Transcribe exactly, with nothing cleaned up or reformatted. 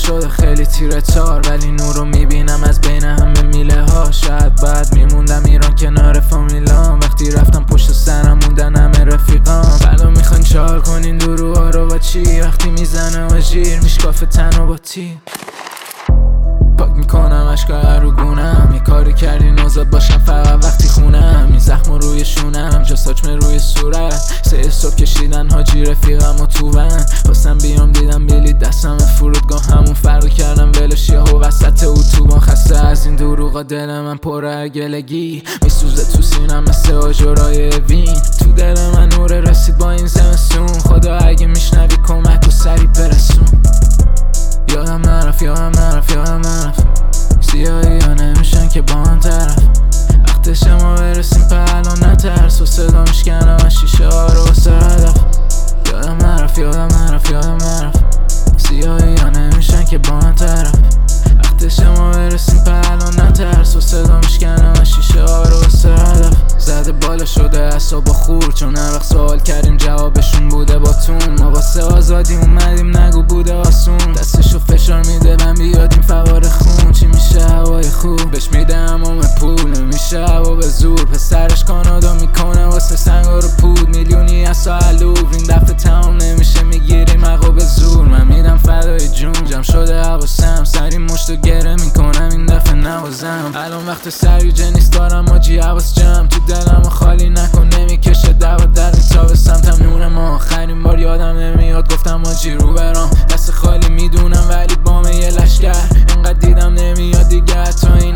شده خیلی تیره تار، ولی نور رو میبینم از بین همه میله ها. شاید بعد میموندم ایران کنار فامیلام، وقتی رفتم پشت سرم موندن همه رفیقام. فردا میخواین چهار کنین دروها رو با چی؟ وقتی میزنه آژیر میشکافه تن و با تی. پاک میکنم اشکا رو گونم، یه کاری کردی نوزاد باشم فقط وقتی خونم. این زخم روی شونم جا ساچمه روی صورت، سه صبح کشیدن حاجی رفیقم و تو ون. خواستم بیام دیدم بیلی دستم فرودگاه همون فرق کردم ولش یهو وسط اتوبان. خسته از این دروغا دل من پر گلگی میسوزه تو سینم مثل آجرای وین. تو دل من نور رسید با این زمستون، خدا اگه میشنوی کمک و سری برسون. یادم نرفت یادم نرفت یادم نرفت سیاهی ها نمیشن که با هم طرف. وقتش ما برسیم په الان نترس و صدا میشکنم از شیشه ها رو واسه هدف. یادم نرفت یادم نرفت یادم نرفت سیاهی ها نمیشن که با هم طرف. وقتش ما برسیم په الان نترس و صدا میشکنم از شیشه ها رو واسه هدف. زده بالا شده اصاب و خور، چون هر وقت سوال کردیم جوابشون بوده با تون. ما واسه آزادی اومدیم نگو بوده آسون، دستشو فشار میده من بیادیم فوار خون. چی میشه هوای خوب بهش میده همام پول، نمیشه هوا به زور. پسرش کانادا میکنه واسه سنگار و پود، میلیونی از سالوب این دفعه تمام نمیشه میگیریم حقا به زور. من میدم فدای جون جمع شده حواسم، سری مشتو گره میکنم این دفعه نوازم. الان وقت سریجه نیست دارم آجی حواس جمع، تو دلم خالی نکن نمیکشه دوا در این تا به سمتم نور ما. آخرین بار یادم نمیاد گفتم آجی رو برام، دست خالی میدونم ولی بام یه لشگر. انقدر دیدم نمیاد دیگه حتی